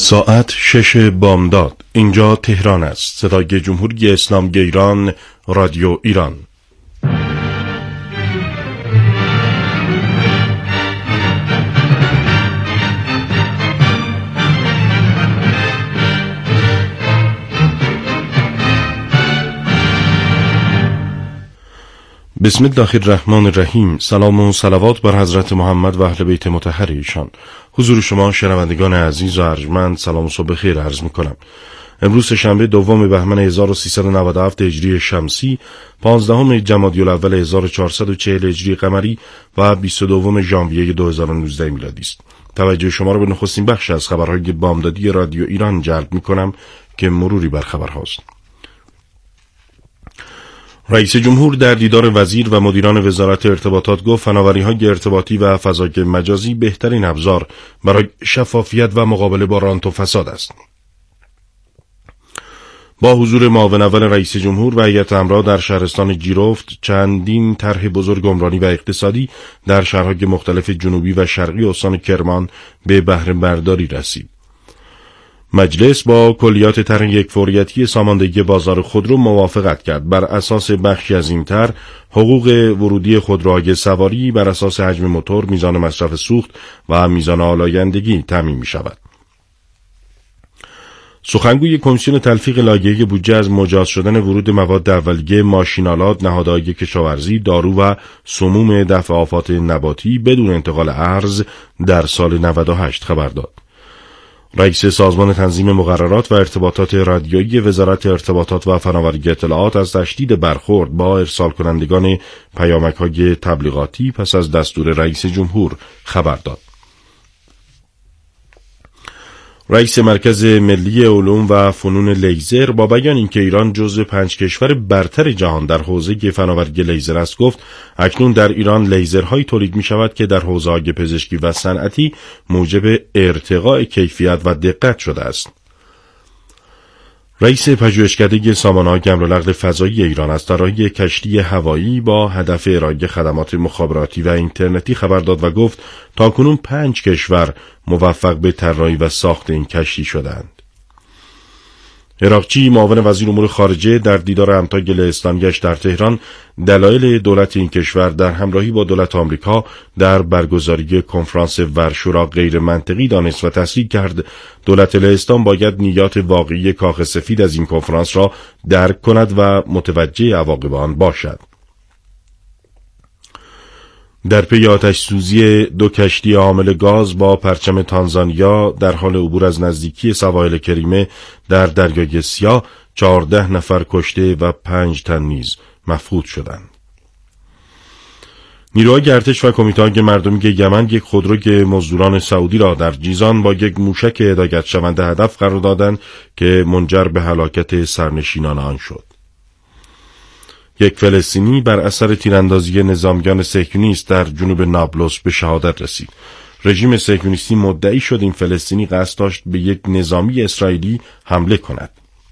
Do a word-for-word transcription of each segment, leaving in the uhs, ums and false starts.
ساعت شش بامداد. اینجا تهران است. صدای جمهوری اسلامی ایران، رادیو ایران. بسم الله الرحمن الرحیم. سلام و صلوات بر حضرت محمد و اهل بیت مطهر ایشان. حضور شما شنوندگان عزیز و ارجمند، سلام و صبح خیر عرض می کنم. امروز شنبه دوم بهمن هزار و سیصد و نود و هفت هجری شمسی، پانزدهم جمادی الاول هزار و چهارصد و چهل هجری قمری و بیست و دوم ژانویه دو هزار و نوزده میلادی است. توجه شما را به نخستین بخش از خبرهای بامدادی رادیو ایران جلب می کنم که مروری بر خبرهاست. رئیس جمهور در دیدار وزیر و مدیران وزارت ارتباطات گفت فناوری‌های ارتباطی و فضای مجازی بهترین ابزار برای شفافیت و مقابله با رانت و فساد است. با حضور معاون اول رئیس جمهور و هیئت امرا در شهرستان جیرفت، چندین طرح بزرگ عمرانی و اقتصادی در شهرهای مختلف جنوبی و شرقی استان کرمان به بهره برداری رسید. مجلس با کلیات طرح یکفوریتی ساماندهی بازار خودرو موافقت کرد. بر اساس بخشی از این طرح، حقوق ورودی خودروهای سواری بر اساس حجم موتور، میزان مصرف سوخت و میزان آلایندگی تامین می شود. سخنگوی کمیسیون تلفیق لایحه بودجه از مجاز شدن ورود مواد اولیه، ماشین‌آلات، نهادهای کشاورزی، دارو و سموم دفع آفات نباتی بدون انتقال ارز در سال نود و هشت خبر داد. رئیس سازمان تنظیم مقررات و ارتباطات رادیویی وزارت ارتباطات و فناوری اطلاعات از تشدید برخورد با ارسال کنندگان پیامک‌های تبلیغاتی پس از دستور رئیس جمهور خبر داد. رئیس مرکز ملی علوم و فنون لیزر با بیان اینکه ایران جزو پنج کشور برتر جهان در حوزه فناوری لیزر است گفت اکنون در ایران لیزرهایی تولید می شود که در حوزه‌های پزشکی و صنعتی موجب ارتقاء کیفیت و دقت شده است. رئیس پژوهشکده سامانه‌های حمل و نقل فضایی ایران از طراحی کشتی هوایی با هدف ارائه خدمات مخابراتی و اینترنتی خبر داد و گفت تاکنون پنج کشور موفق به طراحی و ساخت این کشتی شدند. عراقچی معاون وزیر امور خارجه در دیدار همتای لهستان گشت در تهران دلایل دولت این کشور در همراهی با دولت آمریکا در برگزاری کنفرانس ورشورا غیر منطقی دانست و تصریح کرد دولت لهستان باید نیات واقعی کاخ سفید از این کنفرانس را درک کند و متوجه عواقب آن باشد. در پی آتش سوزی دو کشتی حامل گاز با پرچم تانزانیا در حال عبور از نزدیکی سواحل کریمه در دریای سیاه، چهارده نفر کشته و پنج تن نیز مفقود شدند. نیروهای ارتش و کمیته‌های مردمی یمن یک خودروی مزدوران سعودی را در جیزان با یک موشک هدایت شونده هدف قرار دادند که منجر به هلاکت سرنشینان آن شد. یک فلسطینی بر اثر تیراندازی نظامیان صهیونیست در جنوب نابلس به شهادت رسید. رژیم صهیونیستی مدعی شد این فلسطینی قصد داشت به یک نظامی اسرائیلی حمله کند.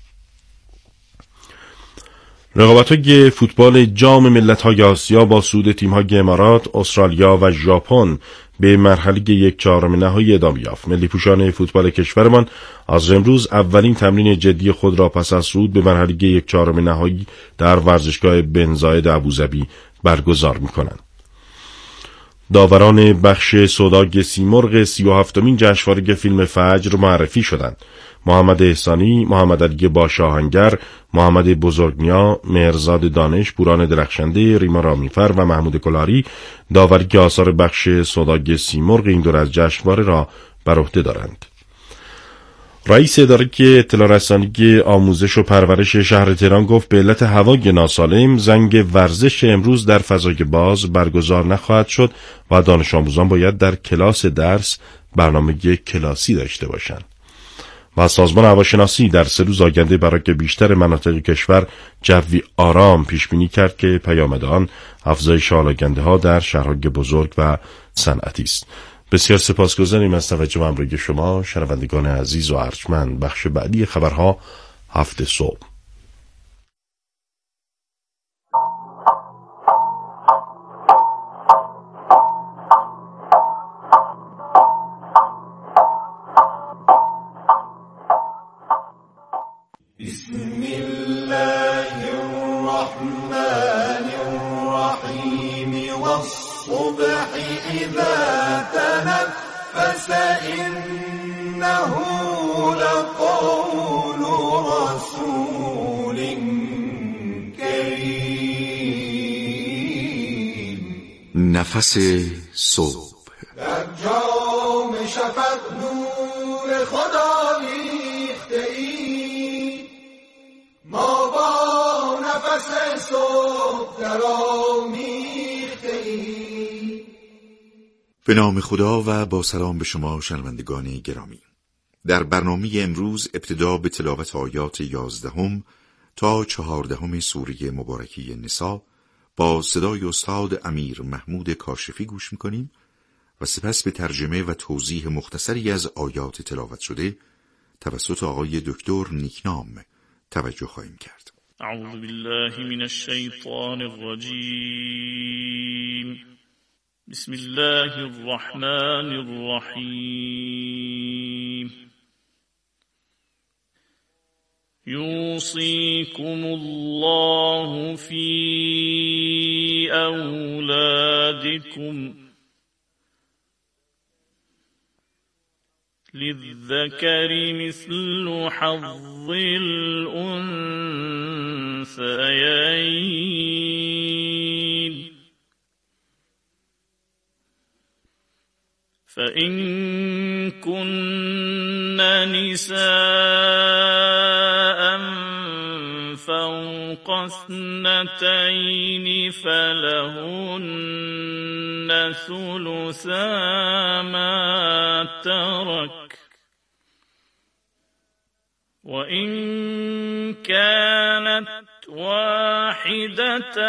رقابت‌های فوتبال جام ملت‌های آسیا با صعود تیم‌های امارات، استرالیا و ژاپن به مرحله یک چهارم نهایی ادامه یافت. ملی‌پوشان فوتبال کشورمان از امروز اولین تمرین جدی خود را پس از صعود به مرحله یک چهارم نهایی در ورزشگاه بن زاید ابوظبی برگزار می‌کنند. داوران بخش سودای سیمرغ سی و هفتمین جشنواره فیلم فجر معرفی شدند. محمد احسانی، محمد علی باشاهنگر، محمد بزرگنیا، مهرزاد دانش، پوران درخشنده، ریما رامیفر و محمود کلاری داوری آثار بخش سودای سیمرغ این دور از جشنواره را بر عهده دارند. رئیس اداره اطلاع رسانی آموزش و پرورش شهر تهران گفت به علت هوای ناسالم زنگ ورزش امروز در فضای باز برگزار نخواهد شد و دانش آموزان باید در کلاس درس برنامه کلاسی داشته باشند. و سازمان هواشناسی در سه روز آینده برای بیشتر مناطق کشور جوی آرام پیش بینی کرد که پیامد آن افزایش آلاگنده ها در شهرهای بزرگ و صنعتی است. بسیار سپاسگزاریم از توجه و همراهی شما شنوندگان عزیز و ارجمند. بخش بعدی خبرها هفت صبح. بسم الله الرحمن الرحيم والصبح إذا تنفس إنه لقول رسول کریم. نفس صبح در جام شفق نور خدا ریخته ای، ما با نفس صبح درآمیخته ای. به نام خدا و با سلام به شما شنوندگان گرامی. در برنامه امروز ابتدا به تلاوت آیات یازدهم تا چهاردهم سوره مبارکه نساء با صدای استاد امیر محمود کاشفی گوش می‌کنیم و سپس به ترجمه و توضیح مختصری از آیات تلاوت شده توسط آقای دکتر نیکنام توجه خواهیم کرد. اعوذ بالله من الشیطان الرجیم. بسم الله الرحمن الرحیم. یوصیکم الله فی اولادکم للذكر مثل حظ الأنثيين فإن كن نساء فوق اثنتين فلهن ثلثا ما ترك وإن كانت واحدة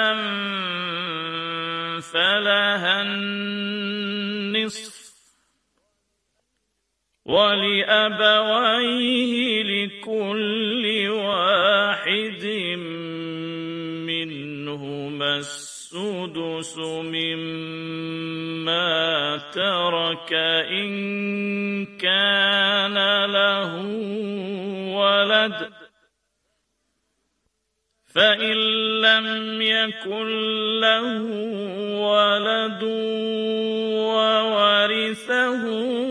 فلها النصف ولأبويه لكل واحد منهما السدس مما ترك إن كان له ولد فإن لم يكن له ولد وورثه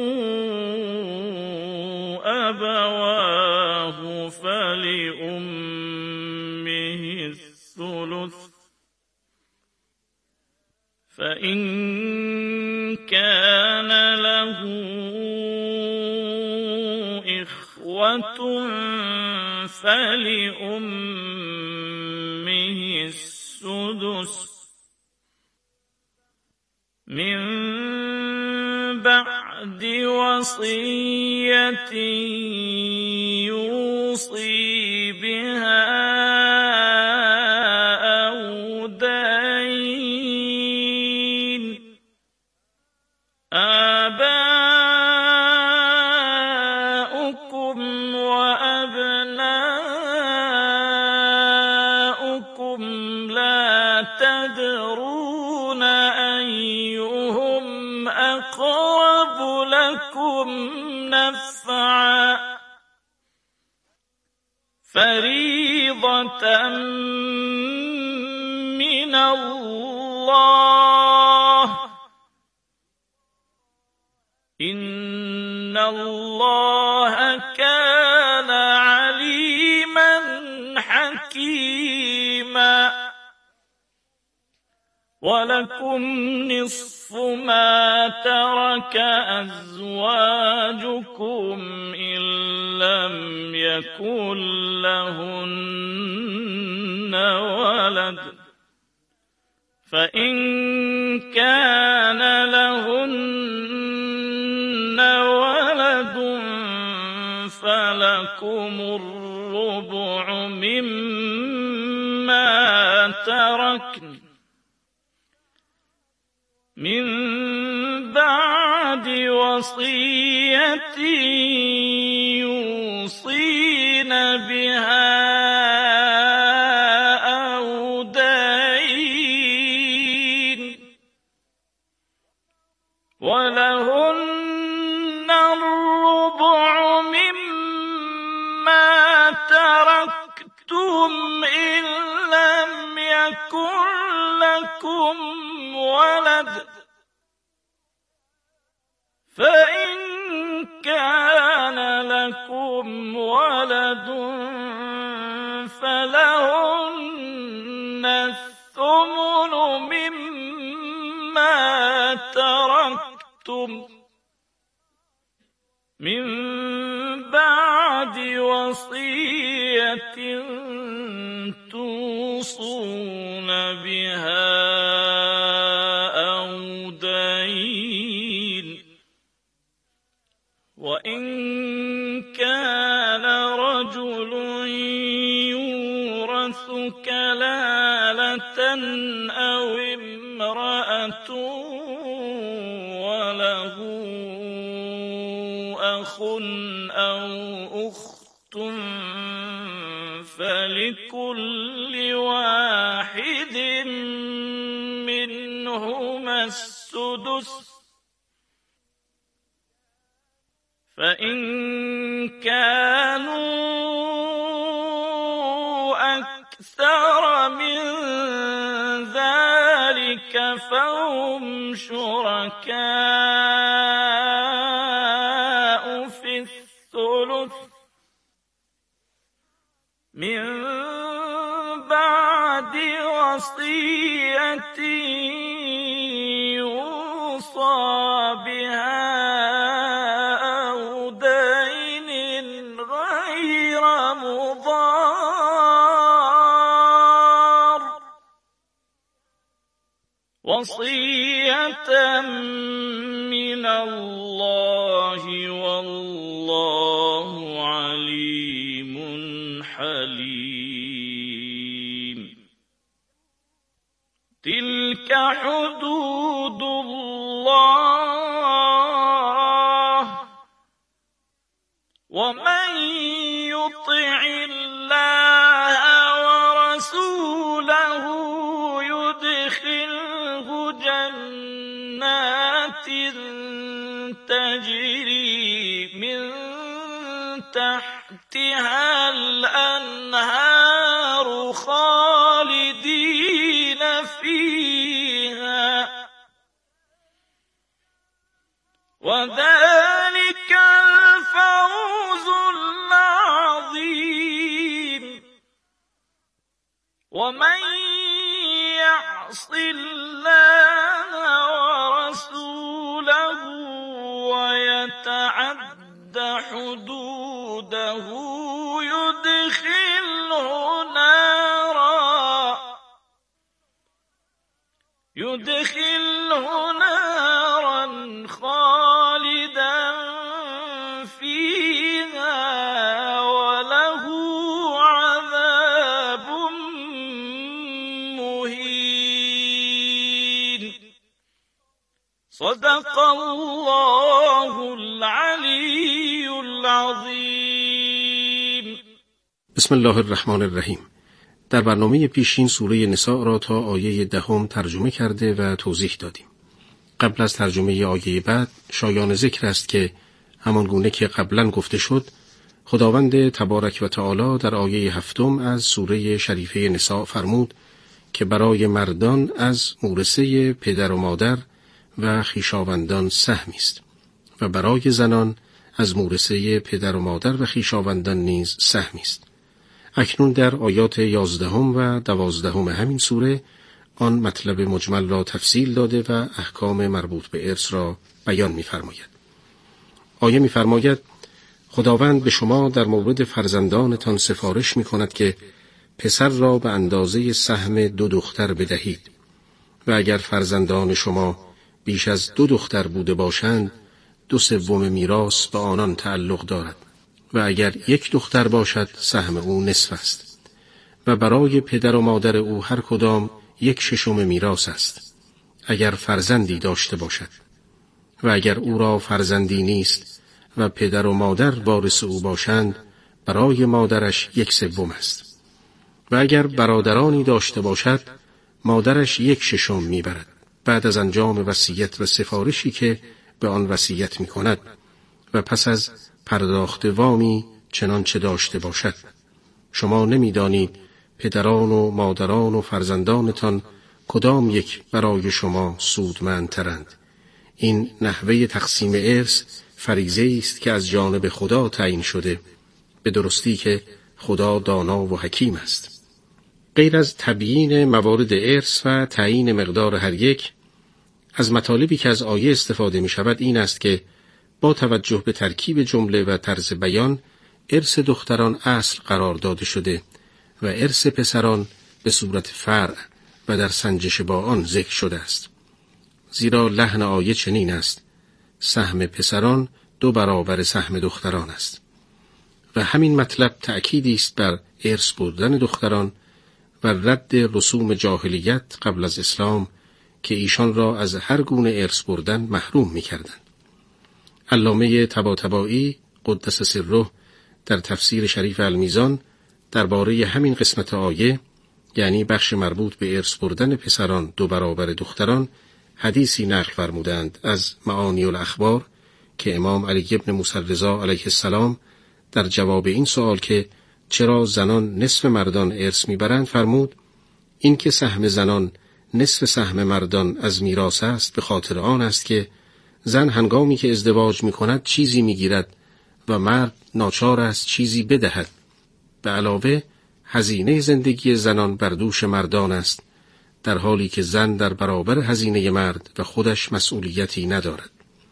أبواه فلأمه الثلث فإن كان له إخوة فلأمه السدس من بعد وصية يوصي بها أو دين. آباؤكم وأبناؤكم لا تدرون أيهم أقرب لكم نفعا فريضة من الله إن الله كان عليما حكيما. ولكم نصف ما ترك أزواجكم إن لم يكن لهن ولد فإن كان لهن ولد فلكم الربع مما تركن من بعد وصية يوصين بها أو دين ولهن الربع مما تركتم إن لم يكن لكم ولد فإن كان لكم ولد فلهن الثمن مما تركتم من بعد وصية توصون بها أو دين وإن كان رجل يورث كلالة أو امرأة وله أخ أو أخت فلكل واحد منهما السدس فإن كانوا أكثر من ذلك فهم شركاء في الثلث من بعد وصية يوصى بها وصية من الله والله عليم حليم تلك حدود الله ومن يطع الله ورسوله يدخله جنات تجري من تحتها الأنهار خالدين فيها وذلك الفوز العظيم ومن يعص الله ورسوله ويتعد حدوده يدخله نارا يدخله نارا خالدا فيها وله عذاب مهين صدق الله العلی العظیم. بسم الله الرحمن الرحیم. در برنامه پیشین سوره نساء را تا آیه دهم ترجمه کرده و توضیح دادیم. قبل از ترجمه آیه بعد شایان ذکر است که همان گونه که قبلا گفته شد خداوند تبارک و تعالی در آیه هفتم از سوره شریفه نساء فرمود که برای مردان از مورثه پدر و مادر و خویشاوندان سهمی است و برای زنان از مورثه پدر و مادر و خویشاوندان نیز سهمی است. اکنون در آیات یازدهم و دوازدهم همین سوره آن مطلب مجمل را تفصیل داده و احکام مربوط به ارث را بیان می‌فرماید. آیه می‌فرماید خداوند به شما در مورد فرزندانتان سفارش می‌کند که پسر را به اندازه سهم دو دختر بدهید و اگر فرزندان شما بیش از دو دختر بوده باشند دو سوم میراث به آنان تعلق دارد و اگر یک دختر باشد سهم او نصف است و برای پدر و مادر او هر کدام یک ششم میراث است اگر فرزندی داشته باشد و اگر او را فرزندی نیست و پدر و مادر وارث او باشند برای مادرش یک سوم است و اگر برادرانی داشته باشد مادرش یک ششم میبرد بعد از انجام وصیت و سفارشی که به آن وصیت میکند و پس از پرداخت وامی چنانچه داشته باشد شما نمی‌دانید پدران و مادران و فرزندانتان کدام یک برای شما سودمندترند. این نحوه تقسیم ارث فریضه‌ای است که از جانب خدا تعیین شده، به درستی که خدا دانا و حکیم است. غیر از تبیین موارد ارث و تعیین مقدار هر یک، از مطالبی که از آیه استفاده می شود این است که با توجه به ترکیب جمله و طرز بیان، ارث دختران اصل قرار داده شده و ارث پسران به صورت فرع و در سنجش با آن ذکر شده است. زیرا لحن آیه چنین است: سهم پسران دو برابر سهم دختران است. و همین مطلب تأکیدی است بر ارث بردن دختران و رد رسوم جاهلیت قبل از اسلام که ایشان را از هر گونه ارث بردن محروم می‌کردند. علامه طباطبایی قدس سره در تفسیر شریف المیزان درباره همین قسمت آیه، یعنی بخش مربوط به ارث بردن پسران دو برابر دختران، حدیثی نقل فرمودند از معانی الاخبار که امام علی ابن موسی رضا علیه السلام در جواب این سوال که چرا زنان نصف مردان ارث میبرند فرمود: این که سهم زنان نصف سهم مردان از میراث است به خاطر آن است که زن هنگامی که ازدواج میکند چیزی میگیرد و مرد ناچار است چیزی بدهد. به علاوه هزینه زندگی زنان بر دوش مردان است، در حالی که زن در برابر هزینه مرد و خودش مسئولیتی ندارد.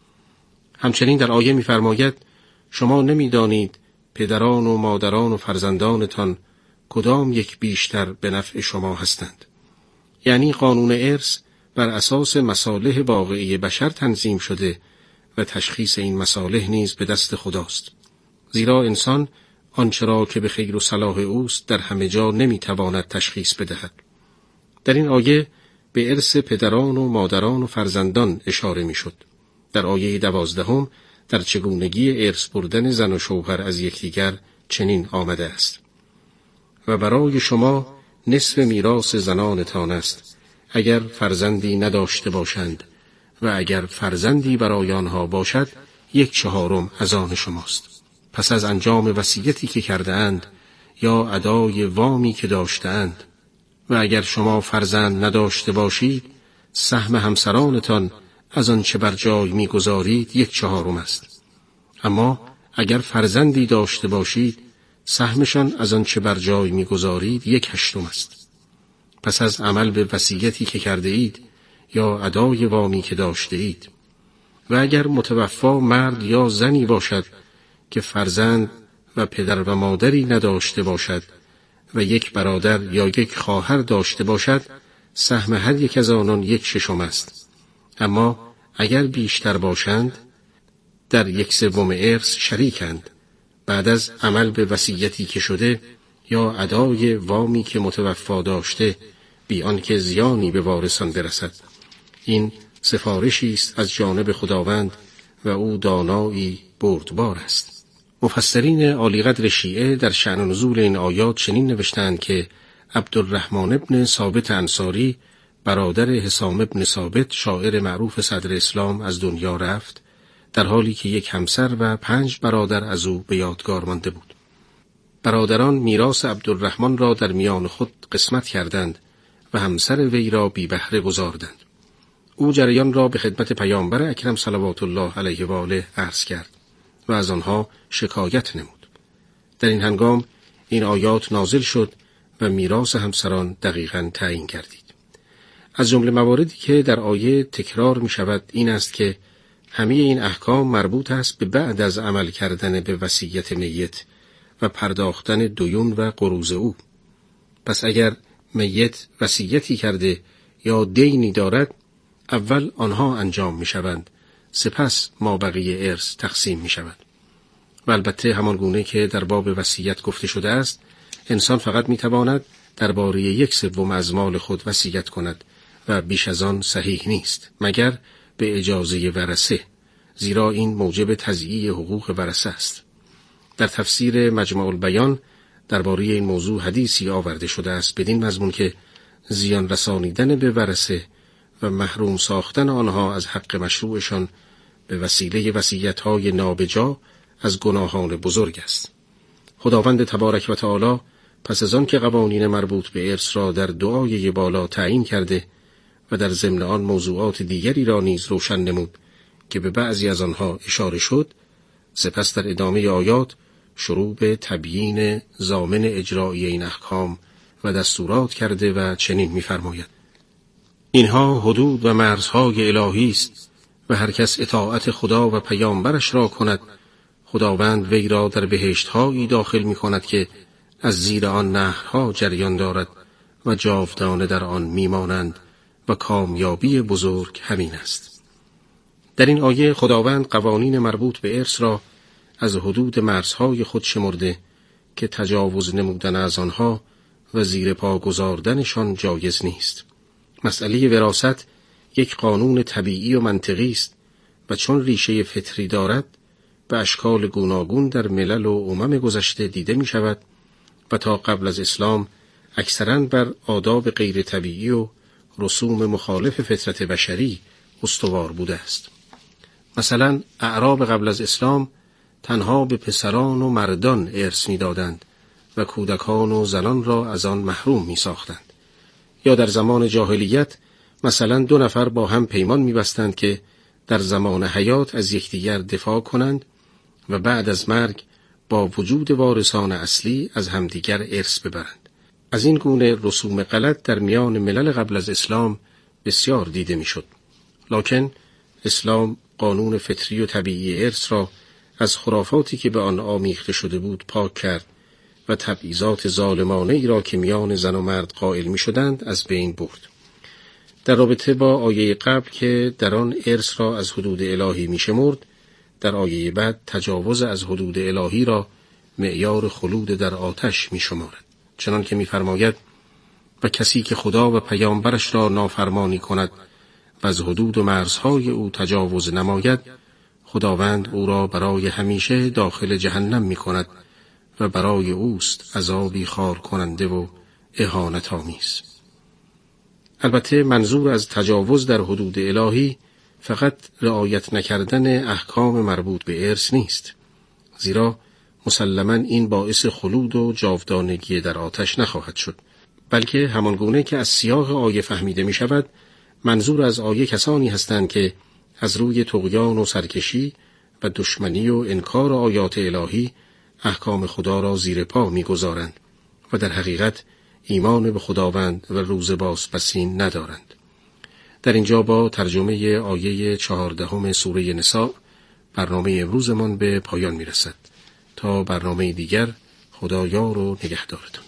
همچنین در آیه می‌فرماید: شما نمی‌دانید پدران و مادران و فرزندانتان کدام یک بیشتر به نفع شما هستند. یعنی قانون ارث بر اساس مصالح واقعی بشر تنظیم شده و تشخیص این مصالح نیز به دست خداست. زیرا انسان آنچه را که به خیر و صلاح اوست در همه جا نمی‌تواند تشخیص بدهد. در این آیه به ارث پدران و مادران و فرزندان اشاره می‌شد. در آیه دوازدهم در چگونگی ارث بردن زن و شوهر از یکدیگر چنین آمده است: و برای شما نصف میراث زنانتان است اگر فرزندی نداشته باشند، و اگر فرزندی برای آنها باشد یک چهارم از آن شماست. پس از انجام وصیتی که کرده اند یا ادای وامی که داشته‌اند، و اگر شما فرزند نداشته باشید سهم همسرانتان از آن چه بر جای می‌گذارید یک چهارم است. اما اگر فرزندی داشته باشید سهمشان از آن چه بر جای می‌گذارید یک هشتم است. پس از عمل به وصیتی که کرده اید یا ادای وامی که داشته اید، و اگر متوفا مرد یا زنی باشد که فرزند و پدر و مادری نداشته باشد و یک برادر یا یک خواهر داشته باشد، سهم هر یک از آنان یک ششم است. اما اگر بیشتر باشند در یک سوم ارث شریکند، بعد از عمل به وصیتی که شده یا ادای وامی که متوفا داشته، بی آنکه زیانی به وارثان برسد. این سفارشی است از جانب خداوند و او دانایی بردبار است. مفسرین عالیقدر شیعه در شأن نزول این آیات چنین نوشتند که عبدالرحمن ابن ثابت انصاری برادر حسام ابن ثابت شاعر معروف صدر اسلام از دنیا رفت، در حالی که یک همسر و پنج برادر از او به یادگار مانده بود. برادران میراث عبدالرحمن را در میان خود قسمت کردند و همسر وی را بی بهره گذاردند. او جریان را به خدمت پیامبر اکرم صلوات الله علیه و آله عرض کرد و از آنها شکایت نمود. در این هنگام این آیات نازل شد و میراث همسران دقیقاً تعیین گردید. از جمله مواردی که در آیه تکرار می شود این است که همه این احکام مربوط است به بعد از عمل کردن به وصیت میت و پرداختن دیون و قروض او. پس اگر میت وصیتی کرده یا دینی دارد، اول آنها انجام می شوند، سپس ما بقیه ارث تقسیم می شود. و البته همان گونه که در باب وصیت گفته شده است، انسان فقط می تواند درباره یک سوم از مال خود وصیت کند و بیش از آن صحیح نیست مگر به اجازه ورثه، زیرا این موجب تضییع حقوق ورثه است. در تفسیر مجمع البیان درباره این موضوع حدیثی آورده شده است بدین مضمون که زیان رسانیدن به ورثه و محروم ساختن آنها از حق مشروعشان به وسیله وصیت‌های نابجا از گناهان بزرگ است. خداوند تبارک و تعالی پس از آن که قوانین مربوط به ارث را در دعای بالا تعیین کرده و در ضمن آن موضوعات دیگری را نیز روشن نمود که به بعضی از آنها اشاره شد، سپس در ادامه آیات شروع به تبیین ضامن اجرایی این احکام و دستورات کرده و چنین می‌فرماید: اینها حدود و مرزهای الهی است و هر کس اطاعت خدا و پیامبرش را کند، خداوند وی را در بهشت‌هایی داخل می‌کند که از زیر آن نهرها جریان دارد و جاودانه در آن میمانند و کامیابی بزرگ همین است. در این آیه خداوند قوانین مربوط به ارث را از حدود مرزهای خود شمرده که تجاوز نمودن از آنها و زیر پا گذاردنشان جایز نیست. مسئله وراثت یک قانون طبیعی و منطقی است و چون ریشه فطری دارد به اشکال گوناگون در ملل و امم گذشته دیده می شود و تا قبل از اسلام اکثراً بر آداب غیر طبیعی و رسوم مخالف فطرت بشری استوار بوده است. مثلا اعراب قبل از اسلام تنها به پسران و مردان ارث می دادند و کودکان و زنان را از آن محروم می ساختند. یا در زمان جاهلیت مثلا دو نفر با هم پیمان می بستند که در زمان حیات از یکدیگر دفاع کنند و بعد از مرگ با وجود وارثان اصلی از همدیگر ارث ببرند. از این گونه رسوم غلط در میان ملل قبل از اسلام بسیار دیده می شد. لکن اسلام قانون فطری و طبیعی ارث را از خرافاتی که به آن آمیخته شده بود پاک کرد و تبعیضات ظالمانه ای را که میان زن و مرد قائل می شدند از بین برد. در رابطه با آیه قبل که در آن ارث را از حدود الهی می شمرد، در آیه بعد تجاوز از حدود الهی را معیار خلود در آتش می شمارد. چنان که می فرماید: و کسی که خدا و پیامبرش را نافرمانی کند و از حدود و مرزهای او تجاوز نماید، خداوند او را برای همیشه داخل جهنم می کند و برای اوست عذابی خار کننده و اهانت آمیز. البته منظور از تجاوز در حدود الهی فقط رعایت نکردن احکام مربوط به ارث نیست، زیرا مسلماً این باعث خلود و جاودانگی در آتش نخواهد شد، بلکه همانگونه که از سیاق آیه فهمیده می شود منظور از آیه کسانی هستند که از روی طغیان و سرکشی و دشمنی و انکار آیات الهی احکام خدا را زیر پا می گذارند و در حقیقت ایمان به خداوند و روز بازپسین ندارند. در اینجا با ترجمه آیه چهاردهم سوره نساء برنامه امروزمان به پایان می رسد. تا برنامه دیگر، خدا یار و نگهدارتون.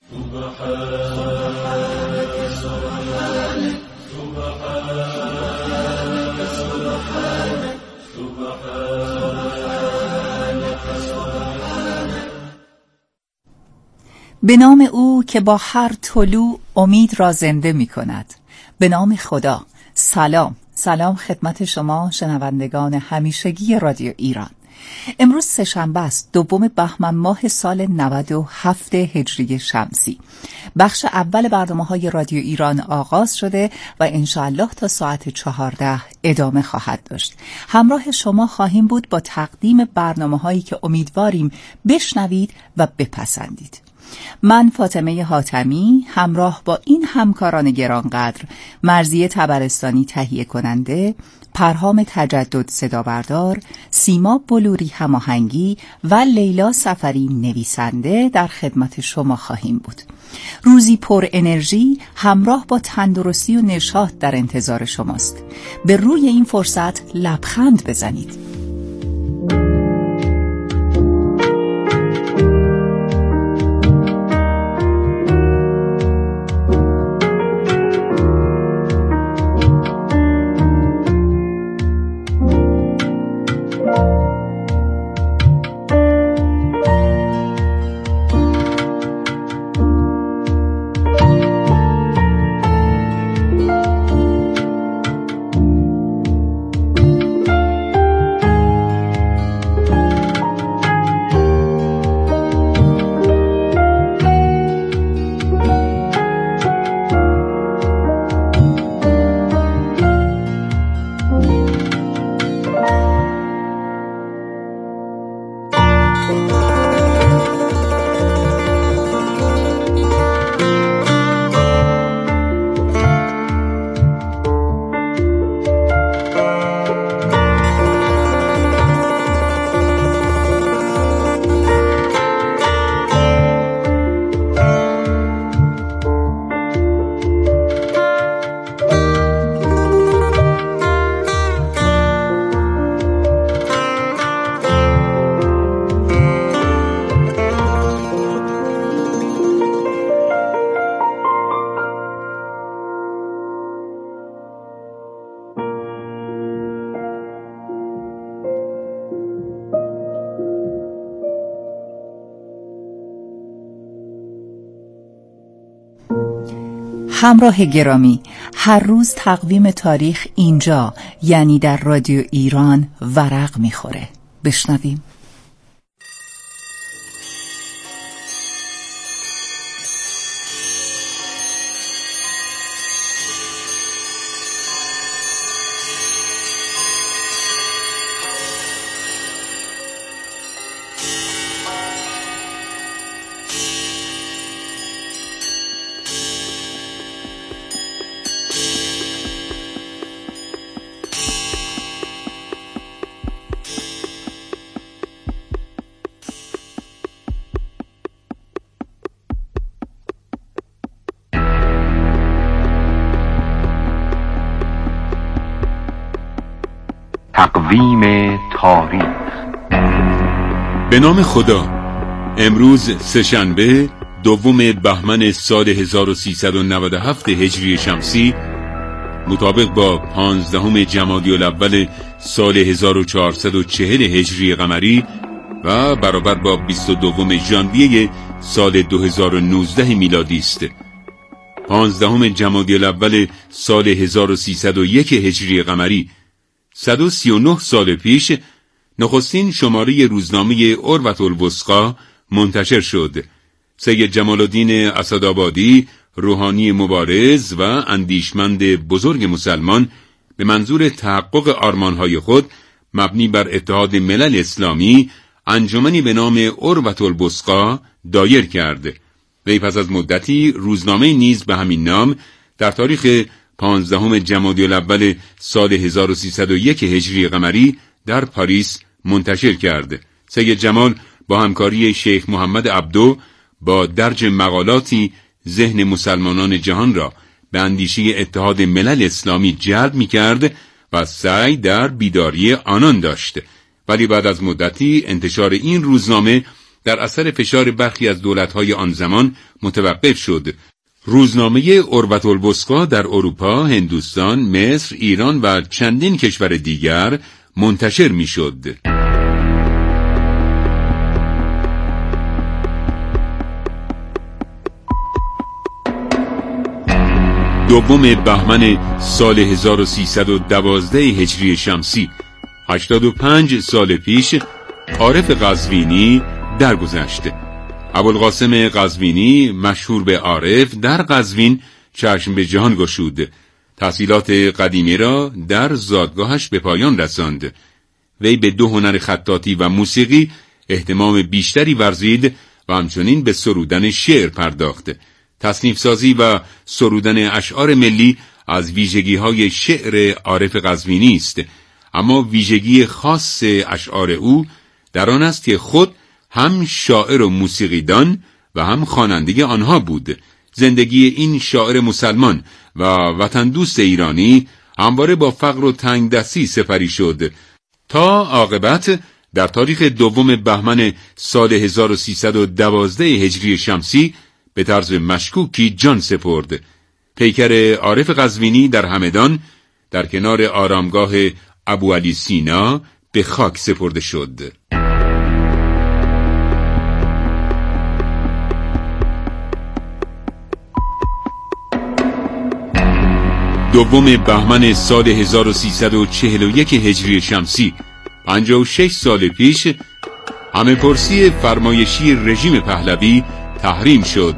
به نام او که با هر طلوع امید را زنده می کند. به نام خدا. سلام سلام خدمت شما شنوندگان همیشگی رادیو ایران. امروز سه‌شنبه است، دوم بهمن ماه سال نود و هفت هجری شمسی. بخش اول برنامه‌های رادیو ایران آغاز شده و انشاءالله تا ساعت چهارده ادامه خواهد داشت. همراه شما خواهیم بود با تقدیم برنامه‌هایی که امیدواریم بشنوید و بپسندید. من فاطمه حاتمی همراه با این همکاران گرانقدر، مرضیه طبرستانی تهیه کننده، پرهام تجدد صدابردار، سیما بلوری هماهنگی و لیلا سفری نویسنده در خدمت شما خواهیم بود. روزی پر انرژی همراه با تندرستی و نشاط در انتظار شماست. به روی این فرصت لبخند بزنید. همراه گرامی، هر روز تقویم تاریخ اینجا یعنی در رادیو ایران ورق میخوره. بشنویم. تقویم تاریخ. به نام خدا. امروز سه‌شنبه دوم بهمن سال هزار و سیصد و نود و هفت هجری شمسی، مطابق با پانزدهم جمادی الاول سال هزار و چهارصد و چهل هجری قمری و برابر با بیست و دوم ژانویه سال دو هزار و نوزده میلادی است. پانزدهم جمادی الاول سال هزار و سیصد و یک هجری قمری، صد و سی و نه سال پیش، نخستین شماره روزنامه عروة الوثقی منتشر شد. سید جمال الدین اسدآبادی، روحانی مبارز و اندیشمند بزرگ مسلمان، به منظور تحقق آرمانهای خود مبنی بر اتحاد ملل اسلامی انجمنی به نام عروة الوثقی دایر کرد. وی پس از مدتی روزنامه نیز به همین نام در تاریخ پانزدهم جمادی الاول سال هزار و سیصد و یک هجری قمری در پاریس منتشر کرد. سید جمال با همکاری شیخ محمد عبدو با درج مقالاتی ذهن مسلمانان جهان را به اندیشه اتحاد ملل اسلامی جلب می کرد و سعی در بیداری آنان داشت. ولی بعد از مدتی انتشار این روزنامه در اثر فشار برخی از دولت‌های آن زمان متوقف شد. روزنامه عروة الوثقی در اروپا، هندوستان، مصر، ایران و چندین کشور دیگر منتشر می‌شد. دوم بهمن سال هزار و سیصد و دوازده هجری شمسی، هشتاد و پنج سال پیش، عارف قزوینی درگذشت. ابوالقاسم قزوینی، مشهور به عارف، در قزوین چشم به جهان گشود. تحصیلات قدیمی را در زادگاهش به پایان رساند. وی به دو هنر خطاطی و موسیقی اهتمام بیشتری ورزید و همچنین به سرودن شعر پرداخت. تصنیف سازی و سرودن اشعار ملی از ویژگی‌های شعر عارف قزوینی است، اما ویژگی خاص اشعار او در آن است که خود هم شاعر و موسیقیدان و هم خواننده آنها بود. زندگی این شاعر مسلمان و وطن دوست ایرانی همواره با فقر و تنگدستی سپری شد تا عاقبت در تاریخ دوم بهمن سال هزار و سیصد و دوازده هجری شمسی به طرز مشکوکی جان سپرد. پیکر عارف قزوینی در همدان در کنار آرامگاه ابوعلی سینا به خاک سپرده شد. دوم بهمن سال هزار و سیصد و چهل و یک هجری شمسی، پنجاه و شش سال پیش، همه پرسی فرمایشی رژیم پهلوی تحریم شد.